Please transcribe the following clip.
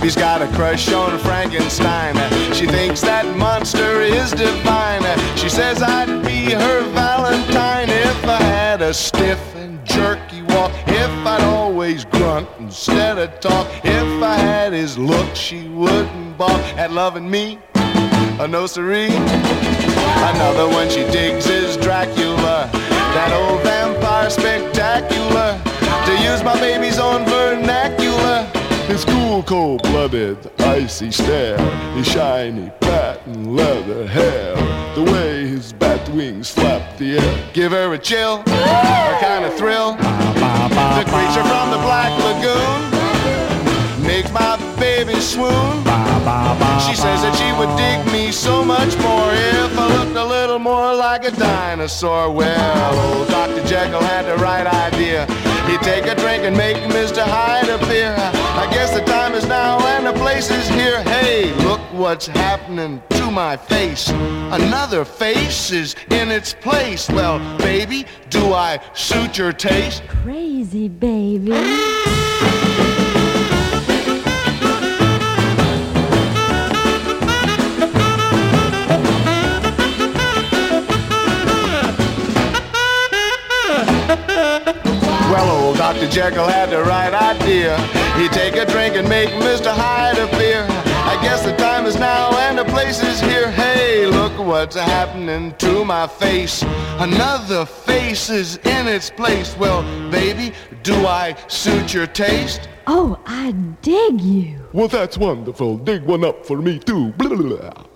Baby's got a crush on Frankenstein. She thinks that monster is divine. She says I'd be her Valentine if I had a stiff and jerky walk, if I'd always grunt instead of talk, if I had his look she wouldn't balk at loving me. No siree. Another one she digs is Dracula, that old vampire spectacular. To use my baby's own vernacular, his cool, cold-blooded, icy stare, his shiny patent leather hair, the way his bat wings flap the air, give her a chill, a kind of thrill. The creature from the Black Lagoon makes my baby swoon. She says that she would dig me so much more if I looked a little more like a dinosaur. Well, old Dr. Jekyll had the right idea. He'd take a drink and make Mr. Hyde appear. I guess the time is now and the place is here. Hey, look what's happening to my face. Another face is in its place. Well, baby, do I suit your taste? Crazy, baby. Well, old Dr. Jekyll had the right idea. He'd take a drink and make Mr. Hyde appear. I guess the time is now and the place is here. Hey, look what's happening to my face. Another face is in its place. Well, baby, do I suit your taste? Oh, I dig you. Well, that's wonderful. Dig one up for me, too. Blah, blah, blah.